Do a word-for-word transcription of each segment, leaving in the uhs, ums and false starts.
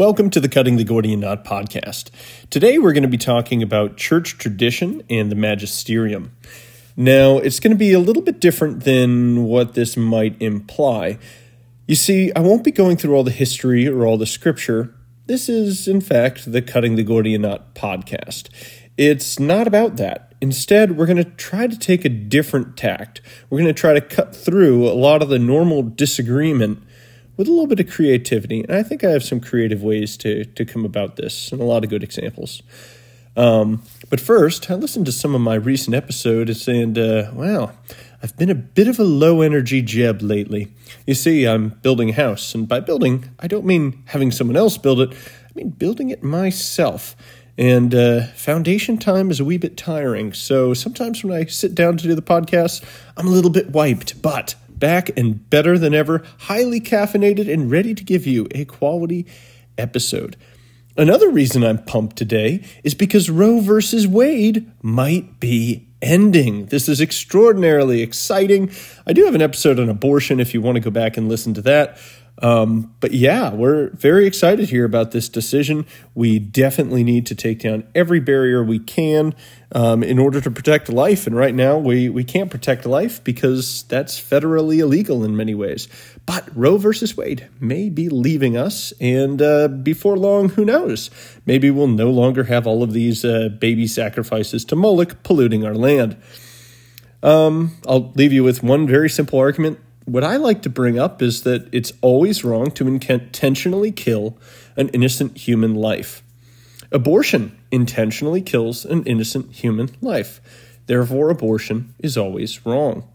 Welcome to the Cutting the Gordian Knot podcast. Today we're going to be talking about church tradition and the magisterium. Now, it's going to be a little bit different than what this might imply. You see, I won't be going through all the history or all the scripture. This is, in fact, the Cutting the Gordian Knot podcast. It's not about that. Instead, we're going to try to take a different tact. We're going to try to cut through a lot of the normal disagreement with a little bit of creativity. And I think I have some creative ways to, to come about this and a lot of good examples. Um, but first, I listened to some of my recent episodes and, uh, wow, I've been a bit of a low-energy Jeb lately. You see, I'm building a house, and by building, I don't mean having someone else build it. I mean building it myself. And uh, foundation time is a wee bit tiring, so sometimes when I sit down to do the podcast, I'm a little bit wiped, but back and better than ever, highly caffeinated and ready to give you a quality episode. Another reason I'm pumped today is because Roe versus Wade might be ending. This is extraordinarily exciting. I do have an episode on abortion if you want to go back and listen to that. Um, but yeah, we're very excited here about this decision. We definitely need to take down every barrier we can um, in order to protect life. And right now we, we can't protect life because that's federally illegal in many ways. But Roe versus Wade may be leaving us. And uh, before long, who knows? Maybe we'll no longer have all of these uh, baby sacrifices to Moloch polluting our land. Um, I'll leave you with one very simple argument. What I like to bring up is that it's always wrong to intentionally kill an innocent human life. Abortion intentionally kills an innocent human life. Therefore, abortion is always wrong.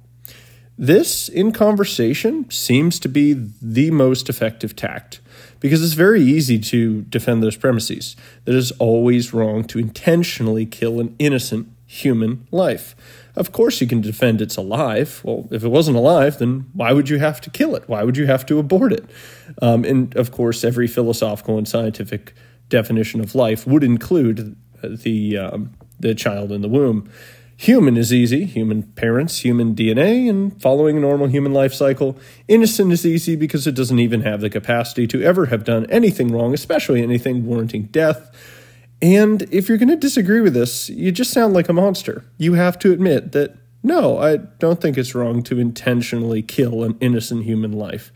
This, in conversation, seems to be the most effective tact because it's very easy to defend those premises. That it is always wrong to intentionally kill an innocent human life. Of course you can defend it's alive. Well, if it wasn't alive, then why would you have to kill it? Why would you have to abort it? Um, and of course, every philosophical and scientific definition of life would include the um, the child in the womb. Human is easy. Human parents, human D N A, and following a normal human life cycle. Innocent is easy because it doesn't even have the capacity to ever have done anything wrong, especially anything warranting death. And if you're going to disagree with this, you just sound like a monster. You have to admit that, no, I don't think it's wrong to intentionally kill an innocent human life.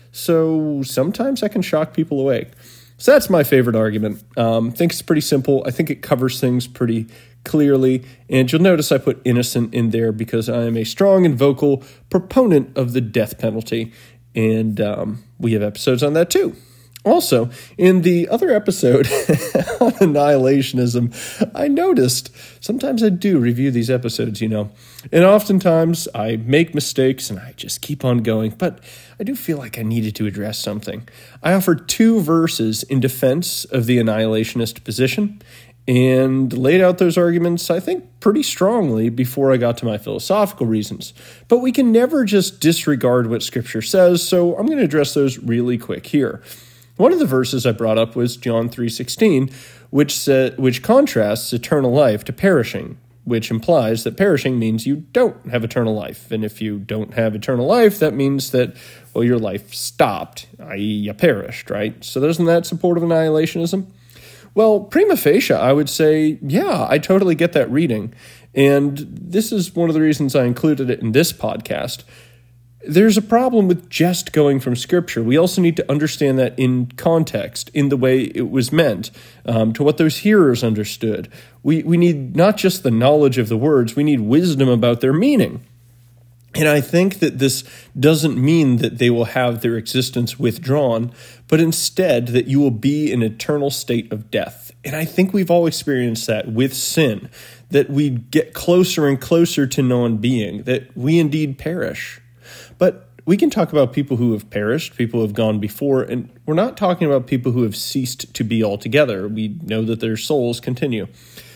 So sometimes I can shock people awake. So that's my favorite argument. Um, I think it's pretty simple. I think it covers things pretty clearly. And you'll notice I put innocent in there because I am a strong and vocal proponent of the death penalty. And um, we have episodes on that too. Also, in the other episode on annihilationism, I noticed sometimes I do review these episodes, you know, and oftentimes I make mistakes and I just keep on going, but I do feel like I needed to address something. I offered two verses in defense of the annihilationist position and laid out those arguments, I think, pretty strongly before I got to my philosophical reasons. But we can never just disregard what Scripture says, so I'm going to address those really quick here. One of the verses I brought up was John three sixteen, which sa- which contrasts eternal life to perishing, which implies that perishing means you don't have eternal life. And if you don't have eternal life, that means that, well, your life stopped, that is you perished, right? So doesn't that support of annihilationism? Well, prima facie, I would say, yeah, I totally get that reading. And this is one of the reasons I included it in this podcast. There's a problem with just going from Scripture. We also need to understand that in context, in the way it was meant, um, to what those hearers understood. We we need not just the knowledge of the words, we need wisdom about their meaning. And I think that this doesn't mean that they will have their existence withdrawn, but instead that you will be in an eternal state of death. And I think we've all experienced that with sin, that we get closer and closer to non-being, that we indeed perish. But we can talk about people who have perished, people who have gone before, and we're not talking about people who have ceased to be altogether. We know that their souls continue.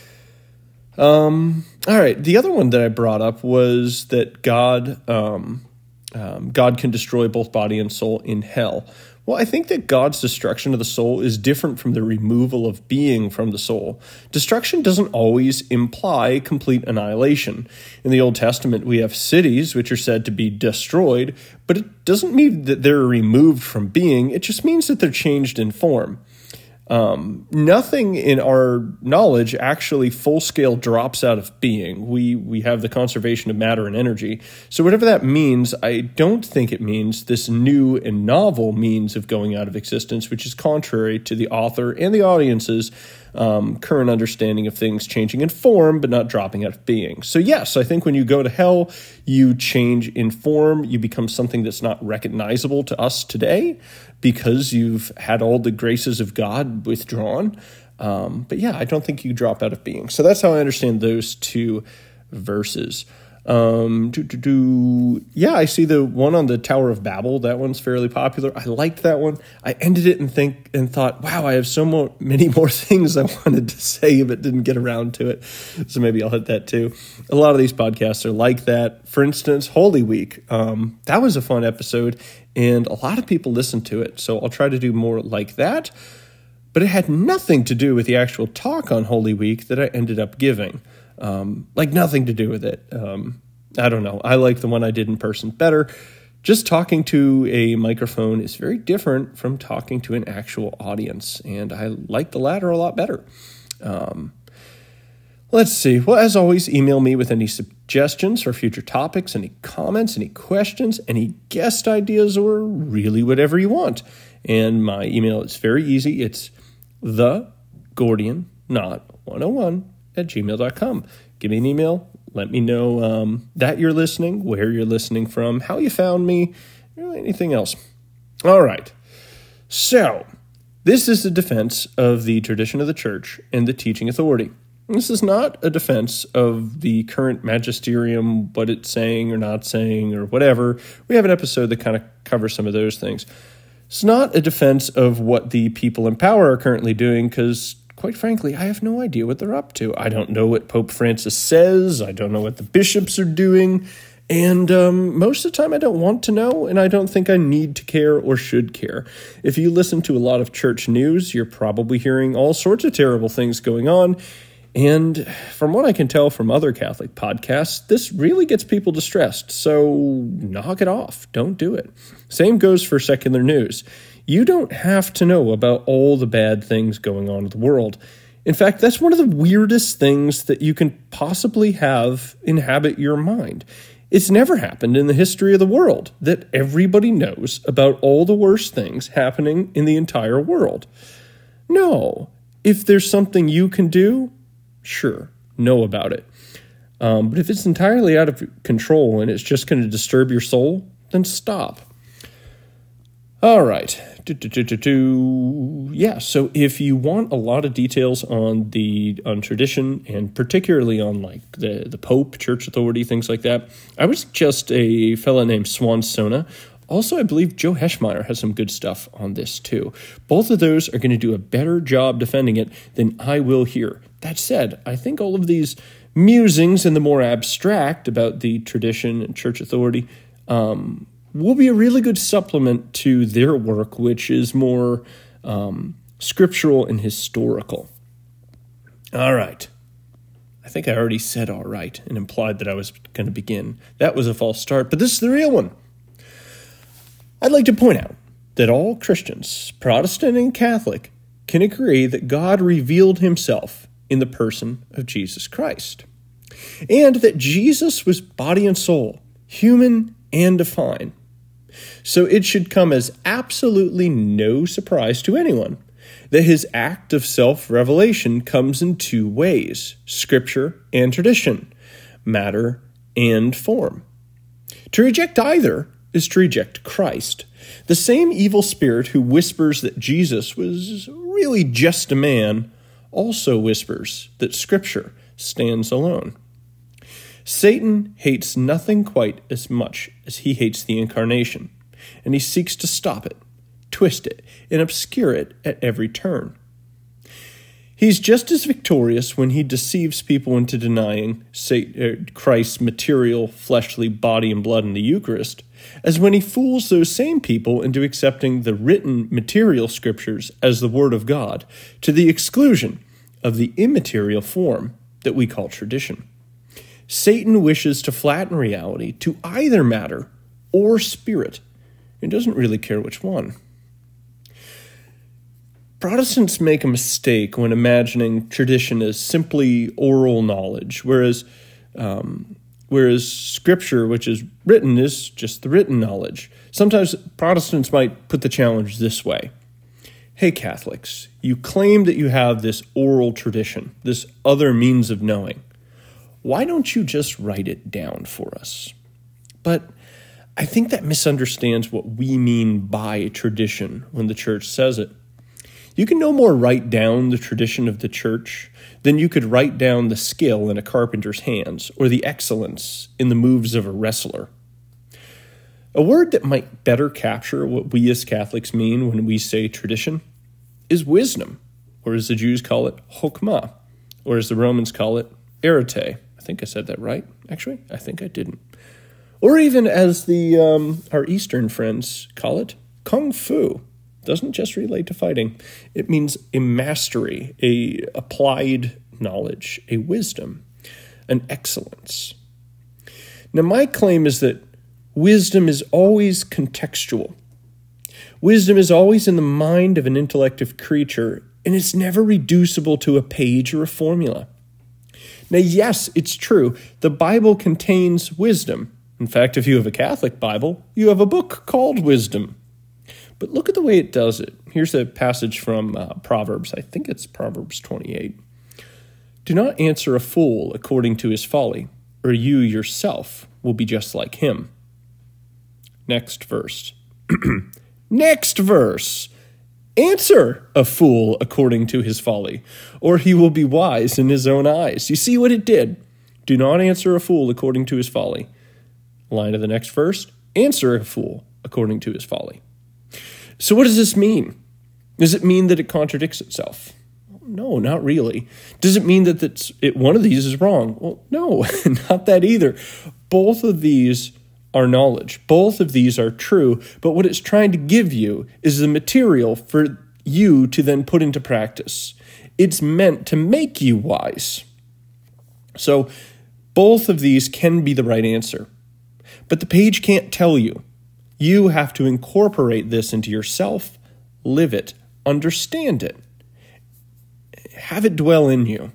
Um, all right, the other one that I brought up was that God, um, um, God can destroy both body and soul in hell. Well, I think that God's destruction of the soul is different from the removal of being from the soul. Destruction doesn't always imply complete annihilation. In the Old Testament, we have cities which are said to be destroyed, but it doesn't mean that they're removed from being. It just means that they're changed in form. Um, nothing in our knowledge actually full-scale drops out of being. We we have the conservation of matter and energy. So whatever that means, I don't think it means this new and novel means of going out of existence, which is contrary to the author and the audience's um, current understanding of things changing in form but not dropping out of being. So yes, I think when you go to hell, you change in form. You become something that's not recognizable to us today, because you've had all the graces of God withdrawn. Um, but yeah, I don't think you drop out of being. So that's how I understand those two verses. Um, do, do, do, yeah, I see the one on the Tower of Babel. That one's fairly popular. I liked that one. I ended it and think and thought, wow, I have so more, many more things I wanted to say, but didn't get around to it. So maybe I'll hit that too. A lot of these podcasts are like that. For instance, Holy Week. Um, that was a fun episode, and a lot of people listened to it. So I'll try to do more like that. But it had nothing to do with the actual talk on Holy Week that I ended up giving. Um, like nothing to do with it. Um, I don't know. I like the one I did in person better. Just talking to a microphone is very different from talking to an actual audience, and I like the latter a lot better. Um, let's see. Well, as always, email me with any suggestions for future topics, any comments, any questions, any guest ideas, or really whatever you want. And my email is very easy. It's the Gordian Knot one oh one at gmail dot com. Give me an email. Let me know um, that you're listening, where you're listening from, how you found me, or anything else. All right. So, this is a defense of the tradition of the church and the teaching authority. This is not a defense of the current magisterium, what it's saying or not saying or whatever. We have an episode that kind of covers some of those things. It's not a defense of what the people in power are currently doing, because quite frankly, I have no idea what they're up to. I don't know what Pope Francis says. I don't know what the bishops are doing. And um, most of the time I don't want to know, and I don't think I need to care or should care. If you listen to a lot of church news, you're probably hearing all sorts of terrible things going on. And from what I can tell from other Catholic podcasts, this really gets people distressed. So knock it off. Don't do it. Same goes for secular news. You don't have to know about all the bad things going on in the world. In fact, that's one of the weirdest things that you can possibly have inhabit your mind. It's never happened in the history of the world that everybody knows about all the worst things happening in the entire world. No. If there's something you can do, sure, know about it. Um, but if it's entirely out of control and it's just going to disturb your soul, then stop. All right. Do, do, do, do, do. Yeah, so if you want a lot of details on the on tradition, and particularly on like the, the Pope, Church Authority, things like that, I would suggest a fella named Swan Sona. Also, I believe Joe Heschmeyer has some good stuff on this too. Both of those are going to do a better job defending it than I will here. That said, I think all of these musings and the more abstract about the tradition and Church Authority um, will be a really good supplement to their work, which is more um, scriptural and historical. All right. I think I already said all right and implied that I was going to begin. That was a false start, but this is the real one. I'd like to point out that all Christians, Protestant and Catholic, can agree that God revealed himself in the person of Jesus Christ, and that Jesus was body and soul, human and divine. So it should come as absolutely no surprise to anyone that his act of self-revelation comes in two ways, Scripture and tradition, matter and form. To reject either is to reject Christ. The same evil spirit who whispers that Jesus was really just a man also whispers that Scripture stands alone. Satan hates nothing quite as much as he hates the incarnation, and he seeks to stop it, twist it, and obscure it at every turn. He's just as victorious when he deceives people into denying Christ's material, fleshly body and blood in the Eucharist, as when he fools those same people into accepting the written material scriptures as the Word of God, to the exclusion of the immaterial form that we call tradition. Satan wishes to flatten reality to either matter or spirit, and doesn't really care which one. Protestants make a mistake when imagining tradition as simply oral knowledge, whereas um, whereas Scripture, which is written, is just the written knowledge. Sometimes Protestants might put the challenge this way. Hey, Catholics, you claim that you have this oral tradition, this other means of knowing. Why don't you just write it down for us? But I think that misunderstands what we mean by tradition when the Church says it. You can no more write down the tradition of the Church than you could write down the skill in a carpenter's hands or the excellence in the moves of a wrestler. A word that might better capture what we as Catholics mean when we say tradition is wisdom, or as the Jews call it, chokmah, or as the Romans call it, arete. I think I said that right. Actually, I think I didn't. Or even as the um, our Eastern friends call it, kung fu. Doesn't just relate to fighting. It means a mastery, a applied knowledge, a wisdom, an excellence. Now, my claim is that wisdom is always contextual. Wisdom is always in the mind of an intellective creature, and it's never reducible to a page or a formula. Now, yes, it's true. The Bible contains wisdom. In fact, if you have a Catholic Bible, you have a book called Wisdom. But look at the way it does it. Here's a passage from uh, Proverbs. I think it's Proverbs twenty-eight. Do not answer a fool according to his folly, or you yourself will be just like him. Next verse. Next verse. Answer a fool according to his folly, or he will be wise in his own eyes. You see what it did? Do not answer a fool according to his folly. Line of the next verse. Answer a fool according to his folly. So what does this mean? Does it mean that it contradicts itself? No, not really. Does it mean that it's, it, one of these is wrong? Well, no, not that either. Both of these are knowledge. Both of these are true, but what it's trying to give you is the material for you to then put into practice. It's meant to make you wise. So both of these can be the right answer, but the page can't tell you. You have to incorporate this into yourself, live it, understand it, have it dwell in you.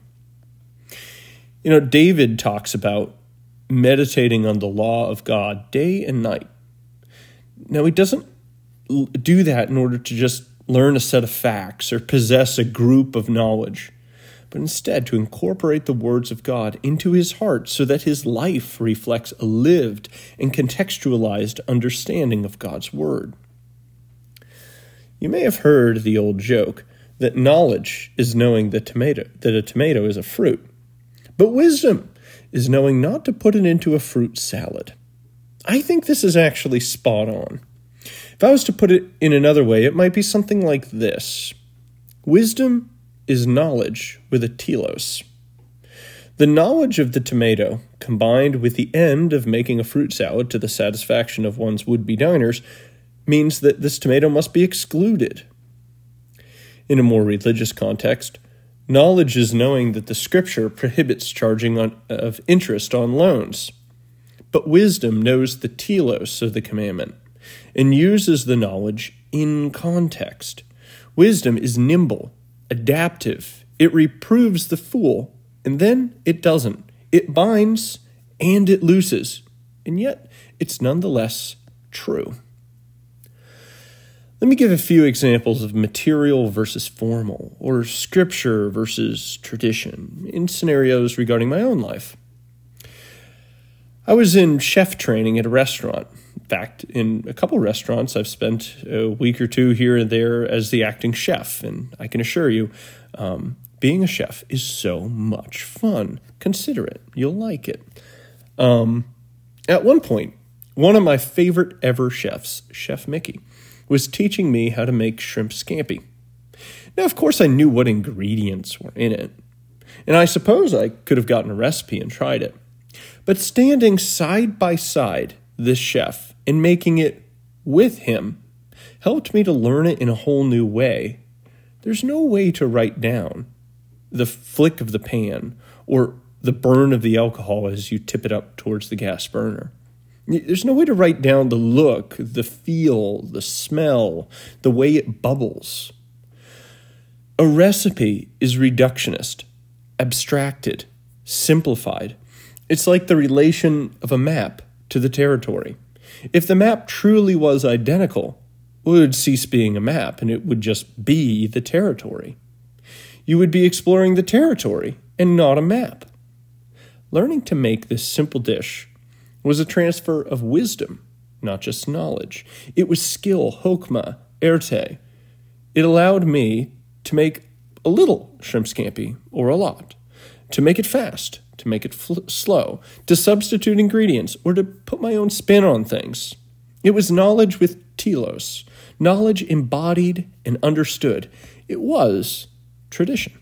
You know, David talks about meditating on the law of God day and night. Now, he doesn't do that in order to just learn a set of facts or possess a group of knowledge, but instead to incorporate the words of God into his heart so that his life reflects a lived and contextualized understanding of God's word. You may have heard the old joke that knowledge is knowing the tomato, that a tomato is a fruit, but wisdom is knowing not to put it into a fruit salad. I think this is actually spot on. If I was to put it in another way, it might be something like this. Wisdom is knowledge with a telos. The knowledge of the tomato, combined with the end of making a fruit salad to the satisfaction of one's would-be diners, means that this tomato must be excluded. In a more religious context, knowledge is knowing that the Scripture prohibits charging on, of interest on loans. But wisdom knows the telos of the commandment and uses the knowledge in context. Wisdom is nimble, adaptive. It reproves the fool, and then it doesn't. It binds and it looses, and yet it's nonetheless true. Let me give a few examples of material versus formal, or scripture versus tradition, in scenarios regarding my own life. I was in chef training at a restaurant. In fact, in a couple restaurants, I've spent a week or two here and there as the acting chef, and I can assure you, um, being a chef is so much fun. Consider it. You'll like it. Um, at one point, one of my favorite ever chefs, Chef Mickey, was teaching me how to make shrimp scampi. Now, of course, I knew what ingredients were in it, and I suppose I could have gotten a recipe and tried it. But standing side by side this chef and making it with him helped me to learn it in a whole new way. There's no way to write down the flick of the pan or the burn of the alcohol as you tip it up towards the gas burner. There's no way to write down the look, the feel, the smell, the way it bubbles. A recipe is reductionist, abstracted, simplified. It's like the relation of a map to the territory. If the map truly was identical, it would cease being a map and it would just be the territory. You would be exploring the territory and not a map. Learning to make this simple dish was a transfer of wisdom, not just knowledge. It was skill, chokmah, erte. It allowed me to make a little shrimp scampi or a lot, to make it fast, to make it fl- slow, to substitute ingredients, or to put my own spin on things. It was knowledge with telos, knowledge embodied and understood. It was tradition.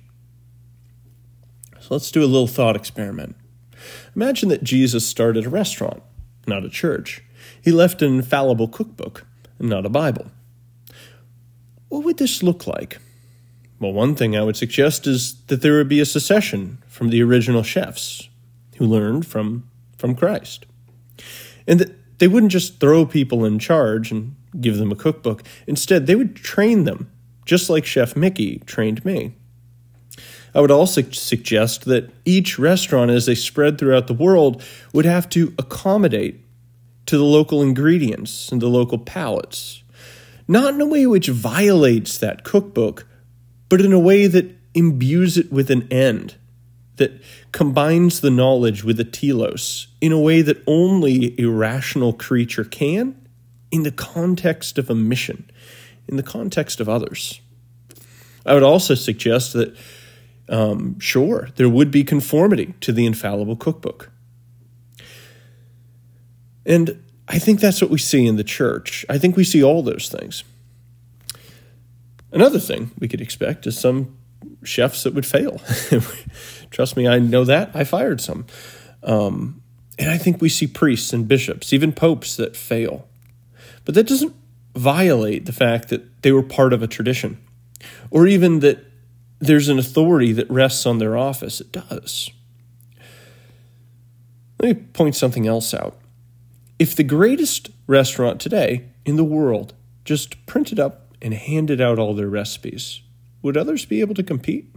So let's do a little thought experiment. Imagine that Jesus started a restaurant, not a church. He left an infallible cookbook, not a Bible. What would this look like? Well, one thing I would suggest is that there would be a secession from the original chefs who learned from, from Christ. And that they wouldn't just throw people in charge and give them a cookbook. Instead, they would train them, just like Chef Mickey trained me. I would also suggest that each restaurant, as they spread throughout the world, would have to accommodate to the local ingredients and the local palates. Not in a way which violates that cookbook, but in a way that imbues it with an end, that combines the knowledge with the telos in a way that only a rational creature can, in the context of a mission, in the context of others. I would also suggest that, um, sure, there would be conformity to the infallible cookbook. And I think that's what we see in the church. I think we see all those things. Another thing we could expect is some chefs that would fail. Trust me, I know that. I fired some. Um, and I think we see priests and bishops, even popes, that fail. But that doesn't violate the fact that they were part of a tradition, or even that there's an authority that rests on their office. It does. Let me point something else out. If the greatest restaurant today in the world just printed up and handed out all their recipes, would others be able to compete?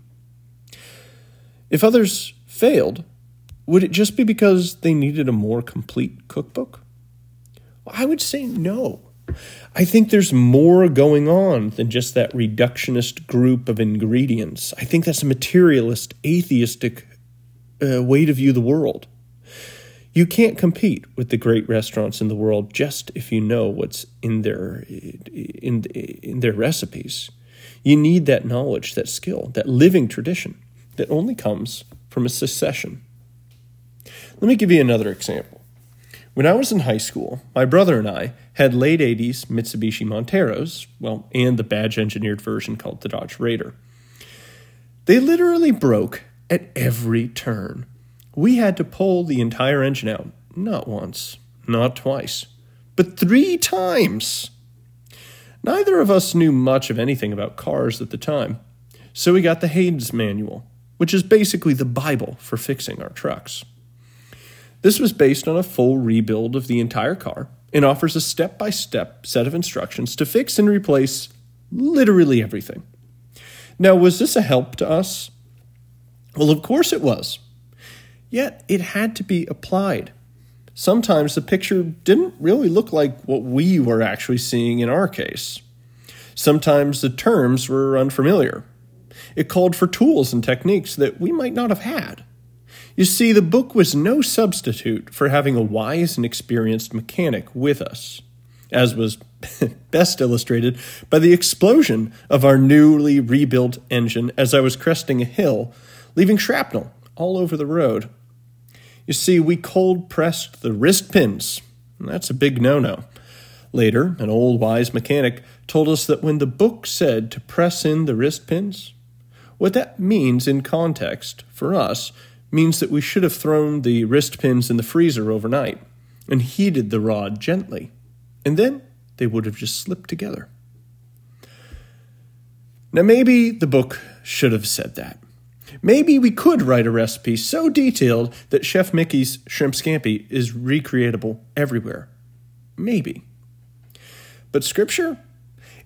If others failed, would it just be because they needed a more complete cookbook? Well, I would say no. I think there's more going on than just that reductionist group of ingredients. I think that's a materialist, atheistic uh, way to view the world. You can't compete with the great restaurants in the world just if you know what's in their in in their recipes. You need that knowledge, that skill, that living tradition that only comes from a succession. Let me give you another example. When I was in high school, my brother and I had late eighties Mitsubishi Monteros, well, and the badge-engineered version called the Dodge Raider. They literally broke at every turn. We had to pull the entire engine out, not once, not twice, but three times. Neither of us knew much of anything about cars at the time, so we got the Haynes Manual, which is basically the Bible for fixing our trucks. This was based on a full rebuild of the entire car and offers a step-by-step set of instructions to fix and replace literally everything. Now, was this a help to us? Well, of course it was. Yet it had to be applied. Sometimes the picture didn't really look like what we were actually seeing in our case. Sometimes the terms were unfamiliar. It called for tools and techniques that we might not have had. You see, the book was no substitute for having a wise and experienced mechanic with us, as was best illustrated by the explosion of our newly rebuilt engine as I was cresting a hill, leaving shrapnel all over the road. You see, we cold-pressed the wrist pins. That's a big no-no. Later, an old wise mechanic told us that when the book said to press in the wrist pins, what that means in context, for us, means that we should have thrown the wrist pins in the freezer overnight and heated the rod gently, and then they would have just slipped together. Now, maybe the book should have said that. Maybe we could write a recipe so detailed that Chef Mickey's shrimp scampi is recreatable everywhere. Maybe. But Scripture?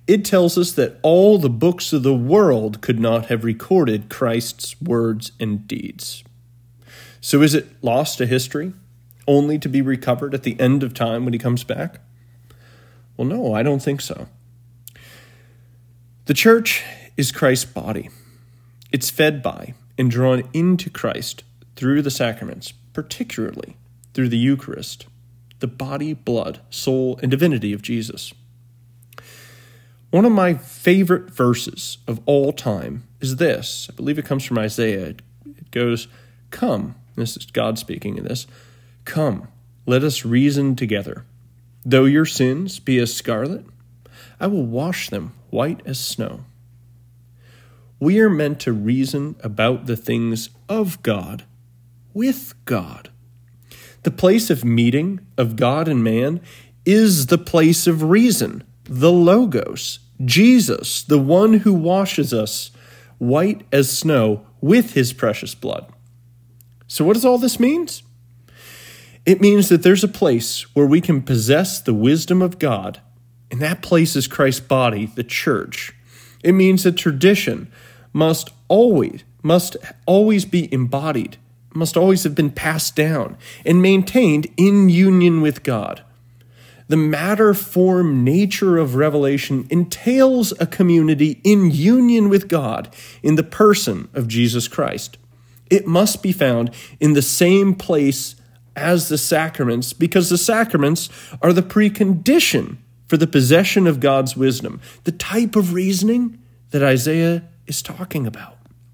it tells us that all the books of the world could not have recorded Christ's words and deeds. So is it lost to history, only to be recovered at the end of time when he comes back? Well, no, I don't think so. The church is Christ's body. It's fed by and drawn into Christ through the sacraments, particularly through the Eucharist, the body, blood, soul, and divinity of Jesus. One of my favorite verses of all time is this. I believe it comes from Isaiah. It goes, "Come," this is God speaking in this, "Come, let us reason together. Though your sins be as scarlet, I will wash them white as snow." We are meant to reason about the things of God with God. The place of meeting of God and man is the place of reason, the Logos, Jesus, the one who washes us white as snow with his precious blood. So what does all this mean? It means that there's a place where we can possess the wisdom of God, and that place is Christ's body, the church. It means that tradition must always, must always be embodied, must always have been passed down and maintained in union with God. The matter, form, nature of revelation entails a community in union with God in the person of Jesus Christ. It must be found in the same place as the sacraments, because the sacraments are the precondition for the possession of God's wisdom, the type of reasoning that Isaiah is talking about.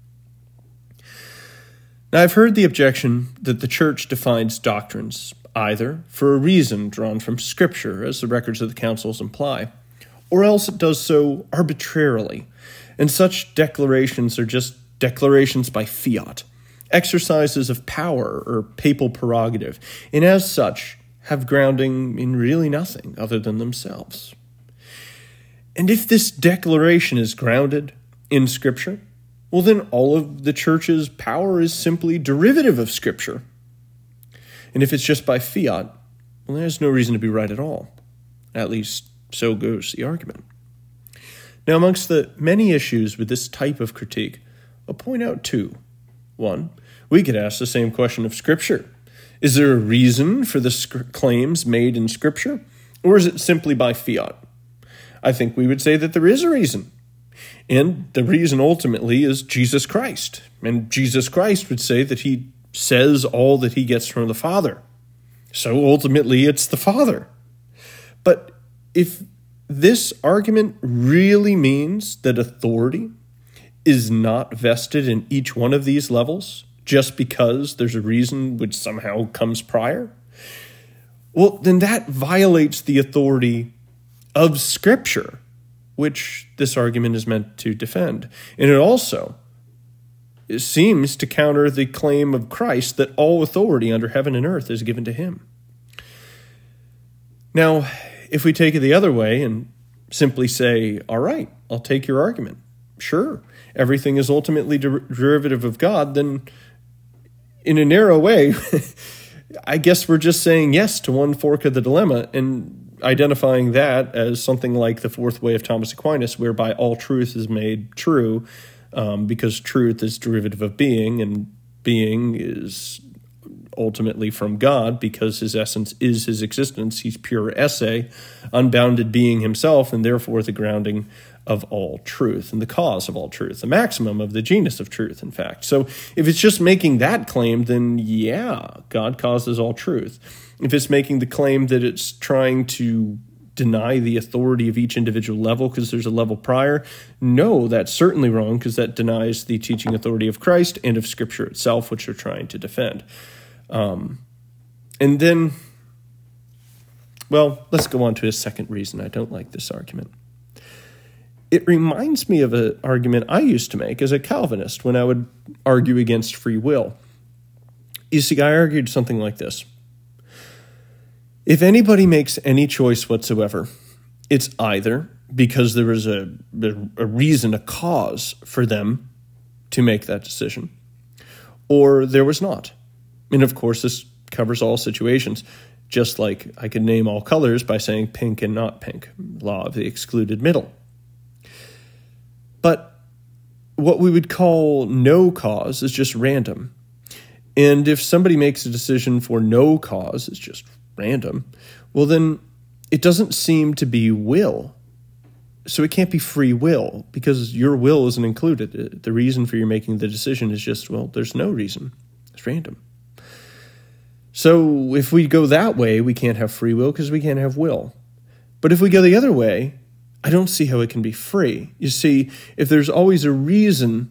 Now, I've heard the objection that the church defines doctrines either for a reason drawn from Scripture, as the records of the councils imply, or else it does so arbitrarily, and such declarations are just declarations by fiat, exercises of power or papal prerogative, and as such have grounding in really nothing other than themselves. And if this declaration is grounded in Scripture, well, then all of the church's power is simply derivative of Scripture. And if it's just by fiat, well, there's no reason to be right at all. At least, so goes the argument. Now, amongst the many issues with this type of critique, I'll point out two. One, we could ask the same question of Scripture. Is there a reason for the sc- claims made in Scripture, or is it simply by fiat? I think we would say that there is a reason. And the reason ultimately is Jesus Christ. And Jesus Christ would say that he says all that he gets from the Father. So ultimately it's the Father. But if this argument really means that authority is not vested in each one of these levels just because there's a reason which somehow comes prior, well, then that violates the authority of Scripture, which this argument is meant to defend. And it also it seems to counter the claim of Christ that all authority under heaven and earth is given to him. Now, if we take it the other way and simply say, all right, I'll take your argument. Sure, everything is ultimately der- derivative of God, then in a narrow way, I guess we're just saying yes to one fork of the dilemma and identifying that as something like the fourth way of Thomas Aquinas, whereby all truth is made true, um, because truth is derivative of being, and being is ultimately from God because his essence is his existence. He's pure esse, unbounded being himself, and therefore the grounding of all truth and the cause of all truth, the maximum of the genus of truth, in fact. So if it's just making that claim, then yeah, God causes all truth. If it's making the claim that it's trying to deny the authority of each individual level because there's a level prior, no, that's certainly wrong, because that denies the teaching authority of Christ and of Scripture itself, which they're trying to defend. Um, and then, well, let's go on to a second reason I don't like this argument. It reminds me of an argument I used to make as a Calvinist when I would argue against free will. You see, I argued something like this. If anybody makes any choice whatsoever, it's either because there is a, a reason, a cause for them to make that decision, or there was not. And of course, this covers all situations, just like I could name all colors by saying pink and not pink, law of the excluded middle. But what we would call no cause is just random. And if somebody makes a decision for no cause, it's just random, well, then it doesn't seem to be will. So it can't be free will because your will isn't included. The reason for your making the decision is just, well, there's no reason. It's random. So if we go that way, we can't have free will because we can't have will. But if we go the other way, I don't see how it can be free. You see, if there's always a reason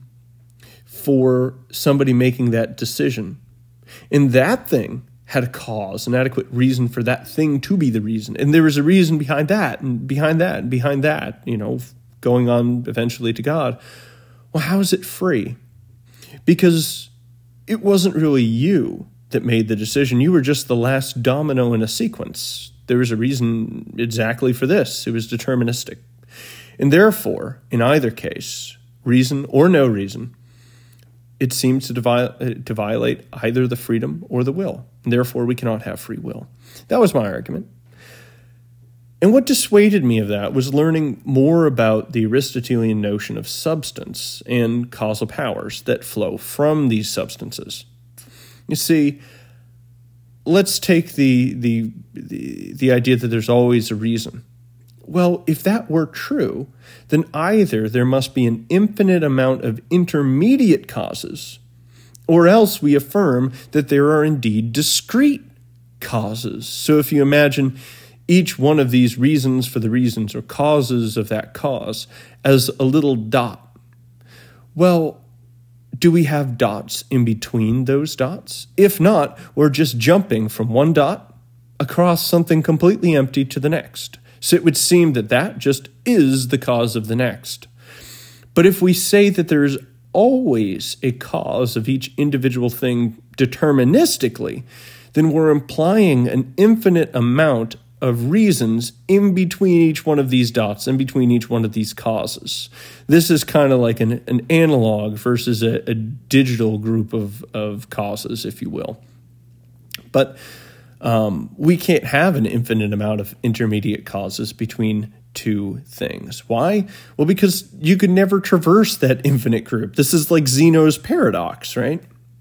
for somebody making that decision, and that thing had a cause, an adequate reason for that thing to be the reason, and there was a reason behind that, and behind that, and behind that, you know, going on eventually to God, well, how is it free? Because it wasn't really you that made the decision. You were just the last domino in a sequence. There was a reason exactly for this. It was deterministic. And therefore, in either case, reason or no reason, it seems to, devi- to violate either the freedom or the will. And therefore, we cannot have free will. That was my argument. And what dissuaded me of that was learning more about the Aristotelian notion of substance and causal powers that flow from these substances. You see, let's take the, the the the idea that there's always a reason. Well, if that were true, then either there must be an infinite amount of intermediate causes, or else we affirm that there are indeed discrete causes. So if you imagine each one of these reasons for the reasons or causes of that cause as a little dot, well, do we have dots in between those dots? If not, we're just jumping from one dot across something completely empty to the next. So it would seem that that just is the cause of the next. But if we say that there's always a cause of each individual thing deterministically, then we're implying an infinite amount of reasons in between each one of these dots, in between each one of these causes. This is kind of like an, an analog versus a, a digital group of, of causes, if you will. But um, we can't have an infinite amount of intermediate causes between two things. Why? Well, because you could never traverse that infinite group. This is like Zeno's paradox, right?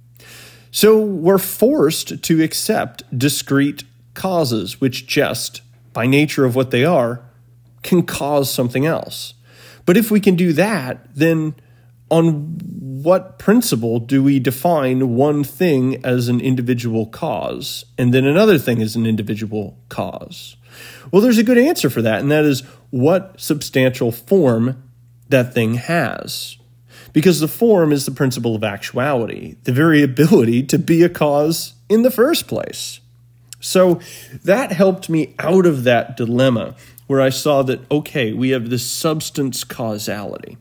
So we're forced to accept discrete causes, which just, by nature of what they are, can cause something else. But if we can do that, then on what principle do we define one thing as an individual cause and then another thing as an individual cause? Well, there's a good answer for that, and that is what substantial form that thing has. Because the form is the principle of actuality, the very ability to be a cause in the first place. So that helped me out of that dilemma where I saw that, okay, we have this substance causality.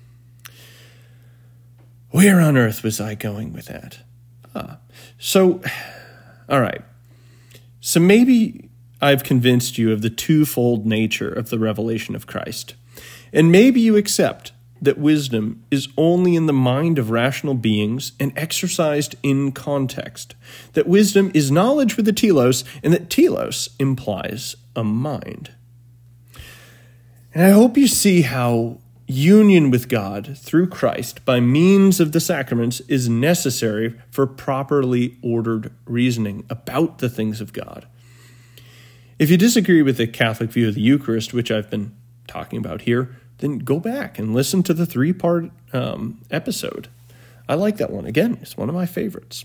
Where on earth was I going with that? Ah, so, all right. So maybe I've convinced you of the twofold nature of the revelation of Christ. And maybe you accept that wisdom is only in the mind of rational beings and exercised in context, that wisdom is knowledge with the telos, and that telos implies a mind. And I hope you see how union with God through Christ by means of the sacraments is necessary for properly ordered reasoning about the things of God. If you disagree with the Catholic view of the Eucharist, which I've been talking about here, then go back and listen to the three-part um, episode. I like that one. Again, it's one of my favorites.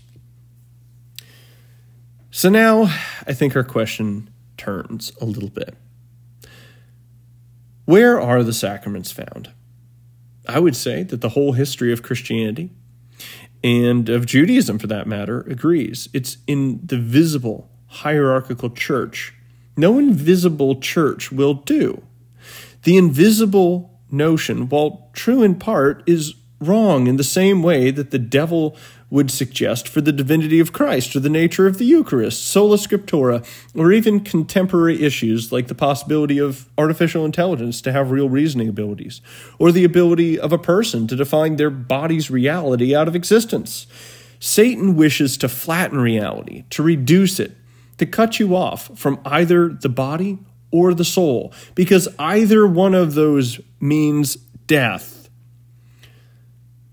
So now I think our question turns a little bit. Where are the sacraments found? I would say that the whole history of Christianity and of Judaism, for that matter, agrees. It's in the visible hierarchical church. No invisible church will do. The invisible notion, while true in part, is wrong in the same way that the devil would suggest for the divinity of Christ or the nature of the Eucharist, sola scriptura, or even contemporary issues like the possibility of artificial intelligence to have real reasoning abilities, or the ability of a person to define their body's reality out of existence. Satan wishes to flatten reality, to reduce it, to cut you off from either the body or the soul, because either one of those means death.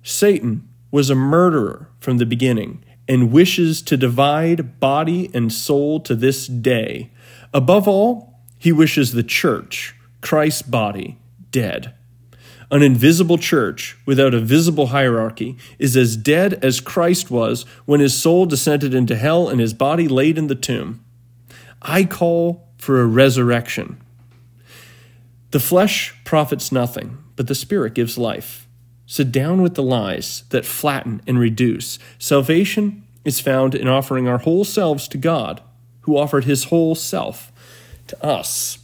Satan was a murderer from the beginning and wishes to divide body and soul to this day. Above all, he wishes the church, Christ's body, dead. An invisible church without a visible hierarchy is as dead as Christ was when his soul descended into hell and his body laid in the tomb. I call for a resurrection. The flesh profits nothing, but the Spirit gives life. So down with the lies that flatten and reduce. Salvation is found in offering our whole selves to God, who offered his whole self to us.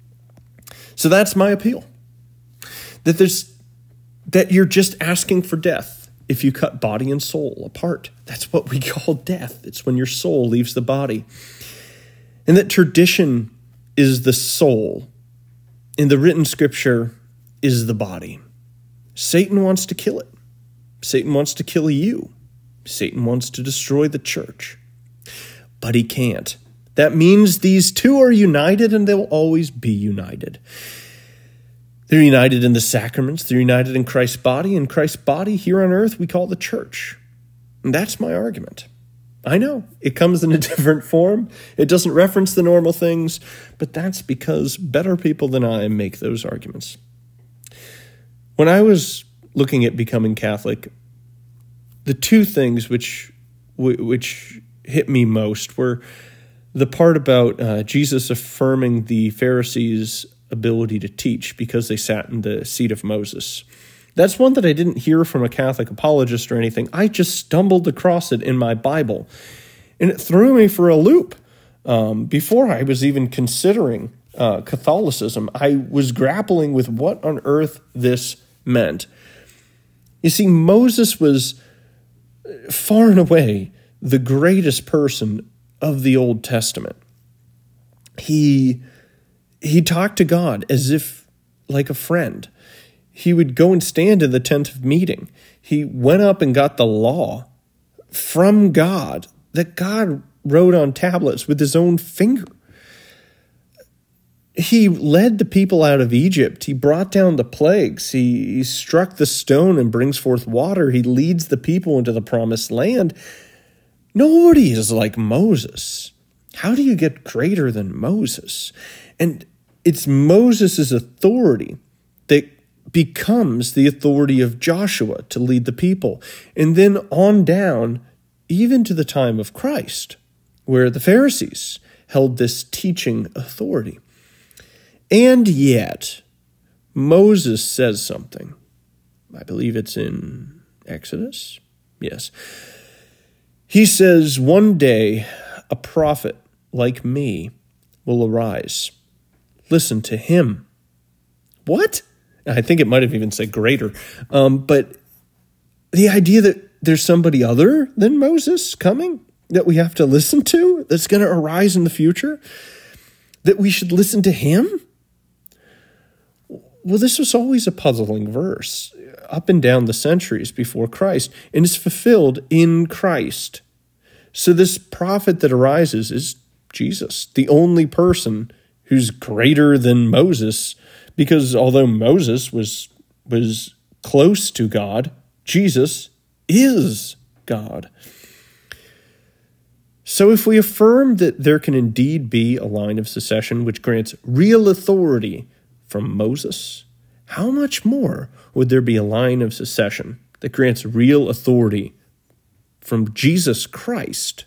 So that's my appeal. That there's that you're just asking for death if you cut body and soul apart. That's what we call death. It's when your soul leaves the body. And that tradition is the soul, and the written scripture is the body. Satan wants to kill it. Satan wants to kill you. Satan wants to destroy the church. But he can't. That means these two are united, and they'll always be united. They're united in the sacraments. They're united in Christ's body. And Christ's body here on earth we call the church. And that's my argument. I know it comes in a different form. It doesn't reference the normal things, but that's because better people than I make those arguments. When I was looking at becoming Catholic, the two things which which hit me most were the part about uh, Jesus affirming the Pharisees' ability to teach because they sat in the seat of Moses. That's one that I didn't hear from a Catholic apologist or anything. I just stumbled across it in my Bible, and it threw me for a loop. Um, before I was even considering uh, Catholicism, I was grappling with what on earth this meant. You see, Moses was far and away the greatest person of the Old Testament. He, he talked to God as if like a friend. He would go and stand in the tent of meeting. He went up and got the law from God that God wrote on tablets with his own finger. He led the people out of Egypt. He brought down the plagues. He, he struck the stone and brings forth water. He leads the people into the promised land. Nobody is like Moses. How do you get greater than Moses? And it's Moses' authority that becomes the authority of Joshua to lead the people. And then on down, even to the time of Christ, where the Pharisees held this teaching authority. And yet, Moses says something. I believe it's in Exodus. Yes. He says, one day a prophet like me will arise. Listen to him. What? I think it might have even said greater. Um, but the idea that there's somebody other than Moses coming that we have to listen to, that's going to arise in the future, that we should listen to him? Well, this was always a puzzling verse up and down the centuries before Christ, and it's fulfilled in Christ. So this prophet that arises is Jesus, the only person who's greater than Moses, because although Moses was was close to God, Jesus is God. So if we affirm that there can indeed be a line of succession which grants real authority from Moses, how much more would there be a line of succession that grants real authority from Jesus Christ?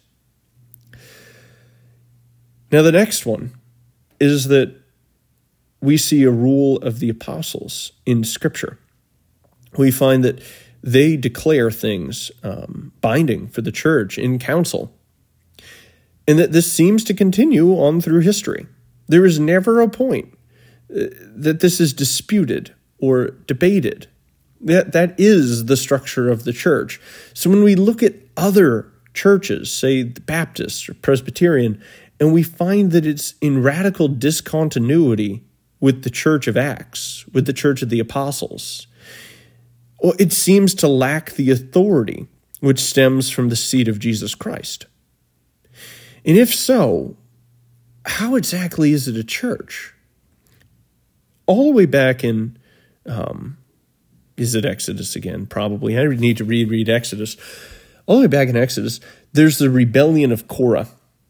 Now the next one is that we see a rule of the apostles in Scripture. We find that they declare things um, binding for the church in council, and that this seems to continue on through history. There is never a point uh, that this is disputed or debated. That, that is the structure of the church. So when we look at other churches, say the Baptist or Presbyterian, and we find that it's in radical discontinuity with the Church of Acts, with the Church of the Apostles, well, it seems to lack the authority which stems from the seat of Jesus Christ. And if so, how exactly is it a church? All the way back in um, is it Exodus again? Probably. I need to reread Exodus. All the way back in Exodus, there's the rebellion of Korah.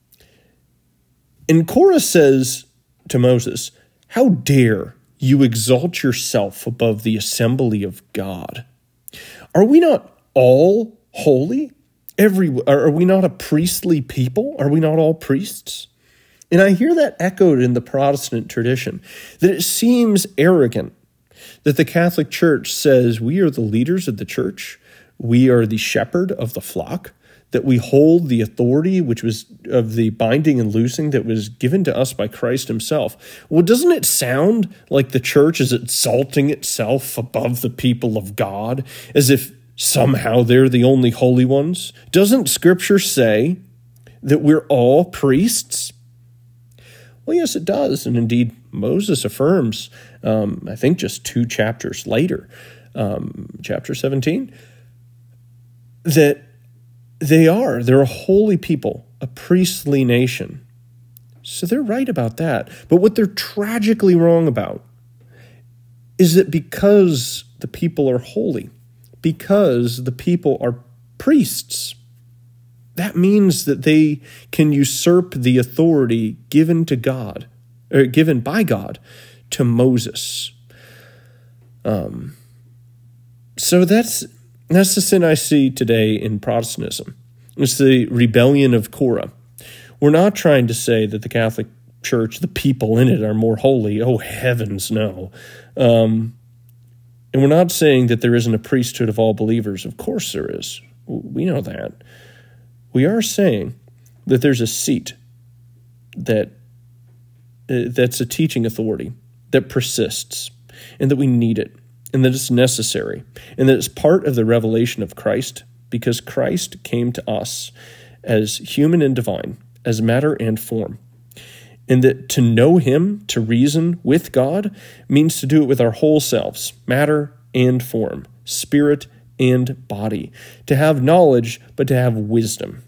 And Korah says to Moses, "How dare you exalt yourself above the assembly of God? Are we not all holy? Every, are we not a priestly people? Are we not all priests?" And I hear that echoed in the Protestant tradition, that it seems arrogant that the Catholic Church says we are the leaders of the church, we are the shepherd of the flock, that we hold the authority which was of the binding and loosing that was given to us by Christ himself. Well, doesn't it sound like the church is exalting itself above the people of God, as if somehow they're the only holy ones? Doesn't Scripture say that we're all priests? Well, yes, it does. And indeed, Moses affirms, um, I think just two chapters later, um, chapter seventeen, that they are. They're a holy people, a priestly nation. So they're right about that. But what they're tragically wrong about is that because the people are holy, because the people are priests, that means that they can usurp the authority given to God, or given by God to Moses. Um, so that's that's the sin I see today in Protestantism. It's the rebellion of Korah. We're not trying to say that the Catholic Church, the people in it, are more holy. Oh, heavens, no. Um, and we're not saying that there isn't a priesthood of all believers. Of course there is. We know that. We are saying that there's a seat that uh, that's a teaching authority that persists, and that we need it, and that it's necessary, and that it's part of the revelation of Christ, because Christ came to us as human and divine, as matter and form. And that to know him, to reason with God, means to do it with our whole selves, matter and form, spirit and body, to have knowledge, but to have wisdom.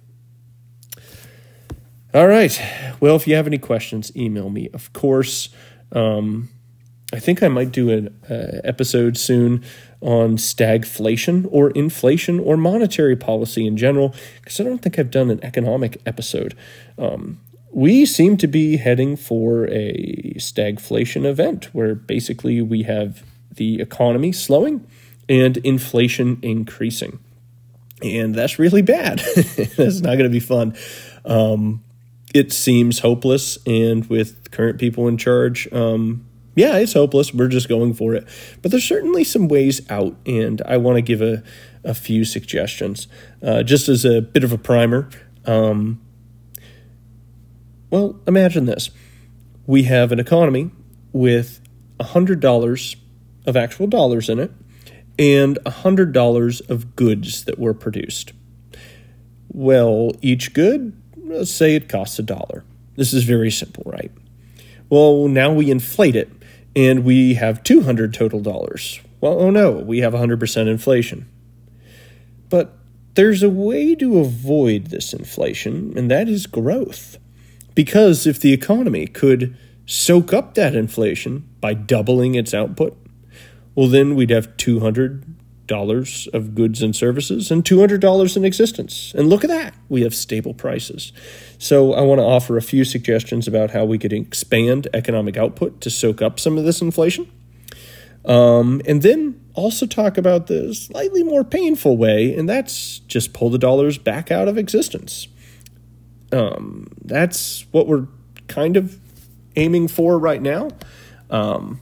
All right. Well, if you have any questions, email me. Of course, um, I think I might do an uh, episode soon on stagflation or inflation or monetary policy in general, because I don't think I've done an economic episode. Um, we seem to be heading for a stagflation event, where basically we have the economy slowing and inflation increasing. And that's really bad. That's not going to be fun. Um, it seems hopeless, and with current people in charge, um, yeah, it's hopeless. We're just going for it. But there's certainly some ways out, and I want to give a, a few suggestions. Uh, just as a bit of a primer, um, well, imagine this. We have an economy with one hundred dollars of actual dollars in it, and one hundred dollars of goods that were produced. Well, each good, let's say it costs a dollar. This is very simple, right? Well, now we inflate it, and we have two hundred total dollars. Well, oh no, we have one hundred percent inflation. But there's a way to avoid this inflation, and that is growth. Because if the economy could soak up that inflation by doubling its output, well, then we'd have two hundred dollars of goods and services and two hundred dollars in existence. And look at that. We have stable prices. So I want to offer a few suggestions about how we could expand economic output to soak up some of this inflation. Um, and then also talk about the slightly more painful way, and that's just pull the dollars back out of existence. Um, that's what we're kind of aiming for right now. Um,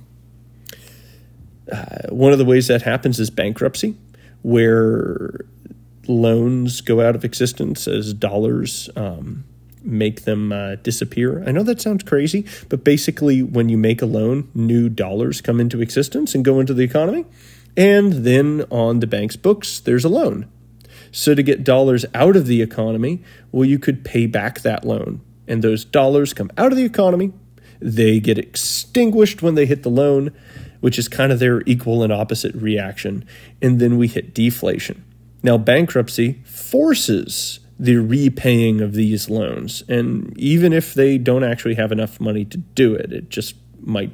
Uh, one of the ways that happens is bankruptcy, where loans go out of existence as dollars um, make them uh, disappear. I know that sounds crazy, but basically when you make a loan, new dollars come into existence and go into the economy, and then on the bank's books, there's a loan. So to get dollars out of the economy, well, you could pay back that loan, and those dollars come out of the economy. They get extinguished when they hit the loan, which is kind of their equal and opposite reaction, and then we hit deflation. Now, bankruptcy forces the repaying of these loans, and even if they don't actually have enough money to do it, it just might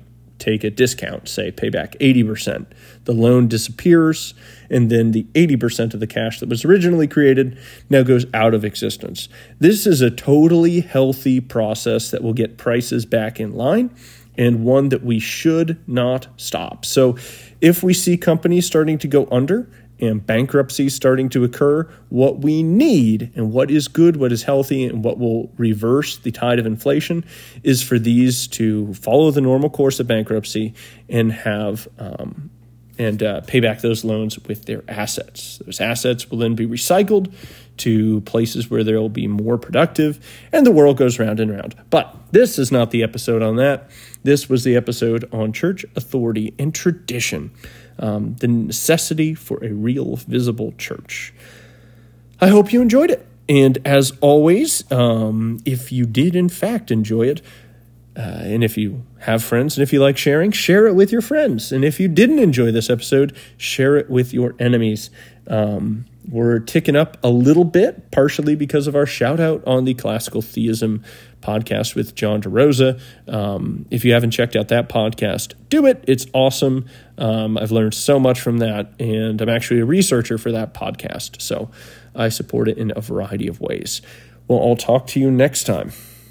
take a discount, say pay back eighty percent. The loan disappears, and then the eighty percent of the cash that was originally created now goes out of existence. This is a totally healthy process that will get prices back in line, and one that we should not stop. So if we see companies starting to go under and bankruptcy starting to occur, what we need and what is good, what is healthy, and what will reverse the tide of inflation is for these to follow the normal course of bankruptcy and have um, and uh, pay back those loans with their assets. Those assets will then be recycled to places where they'll be more productive, and the world goes round and round. But this is not the episode on that. This was the episode on church authority and tradition, um, the necessity for a real visible church. I hope you enjoyed it. And as always, um, if you did in fact enjoy it, Uh, and if you have friends and if you like sharing, share it with your friends. And if you didn't enjoy this episode, share it with your enemies. Um, we're ticking up a little bit, partially because of our shout out on the Classical Theism podcast with John DeRosa. Um, if you haven't checked out that podcast, do it. It's awesome. Um, I've learned so much from that, and I'm actually a researcher for that podcast. So I support it in a variety of ways. Well, I'll talk to you next time.